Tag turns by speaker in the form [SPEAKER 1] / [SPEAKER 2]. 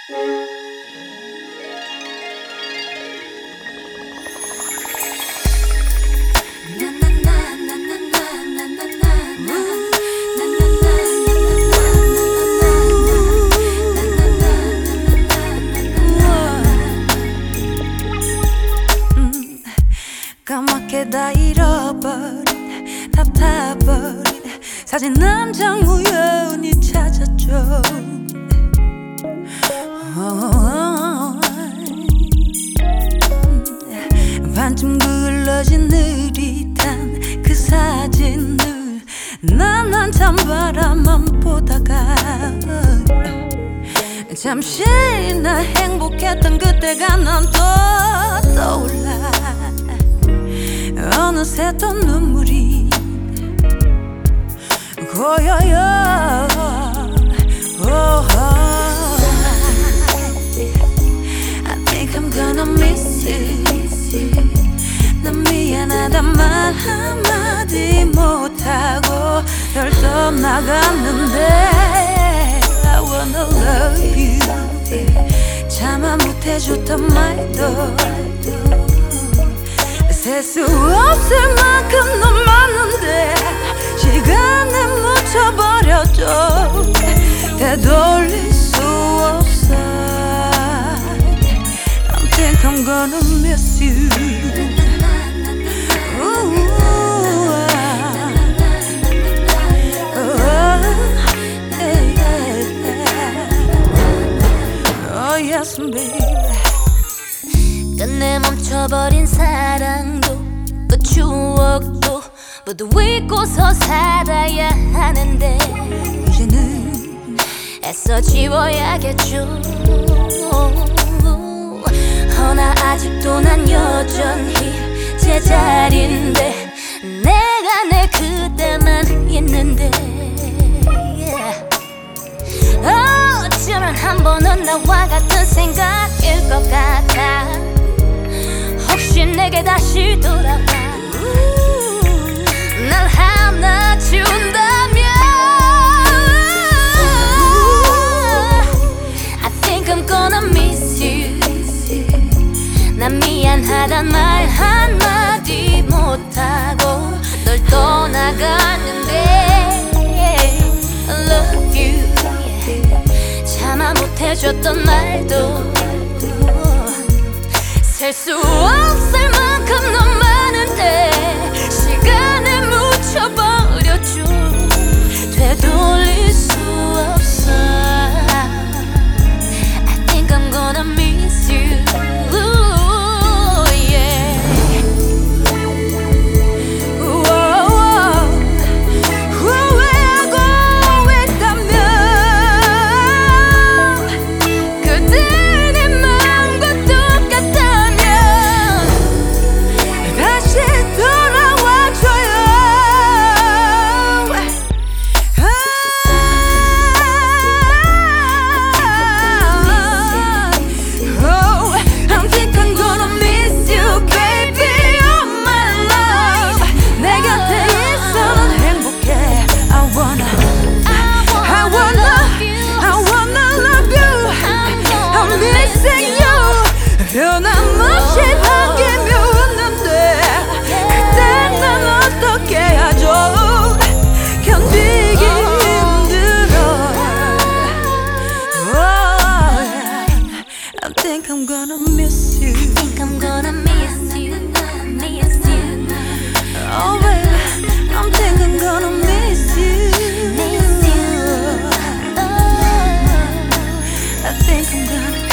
[SPEAKER 1] 까맣게 다 잃어버린 답답버린 사진 한 장 우연히 찾았죠. 반쯤 굴러진 느릿한 그 사진을 난 한참 바라만 보다가 잠시나 행복했던 그때가 난 또 떠올라. 어느새 또 눈물이 고여요. I think I'm gonna miss you. 난 미안하단 말 한마디 못하고 널 떠나갔는데 I wanna love you. 참아 못해줬던 말도 셀 수 없을 만큼 넌 많은데 시간에 묻혀버렸죠. 되돌릴 수 없어. I think I'm gonna miss you. Oh yes baby.
[SPEAKER 2] 끝내 멈춰버린 사랑도 또 추억도 모두 잊고서 살아야 하는데
[SPEAKER 1] 이제는
[SPEAKER 2] 애써 지워야겠죠. 허나 아직도 난 여전히 제자리인데 내가 내 그대만 있는데 어쩌면 한 번은 나와 같은 생각일 것 같아. 혹시 내게 다시 돌아와 날 하나 준다면 I think I'm gonna miss you. 난 미안하단 말 한마디 못하고 널 떠나갔는데 I love you. 참아 못해줬던 말도 셀 수 없을 만큼 넌 많은데 시간에 묻혀버렸죠. 되돌릴 수 없어. I think I'm gonna miss you. Yeah.
[SPEAKER 1] 후회하고 있다면 그대 내 마음과 똑같다면 다시 돌아와줘요. Oh, I think I'm gonna miss you, baby, oh my love. 내 곁에 있어는 행복해. I wanna love you. I'm missing you. 변함없이 당기며 웃는데 그때 난 어떻게 하죠? 견디기 힘들어. I think I'm gonna miss you.
[SPEAKER 2] Think I'm gonna miss you, miss you,
[SPEAKER 1] Oh baby, I think I'm gonna miss you.
[SPEAKER 2] miss you. Oh.
[SPEAKER 1] I think I'm gonna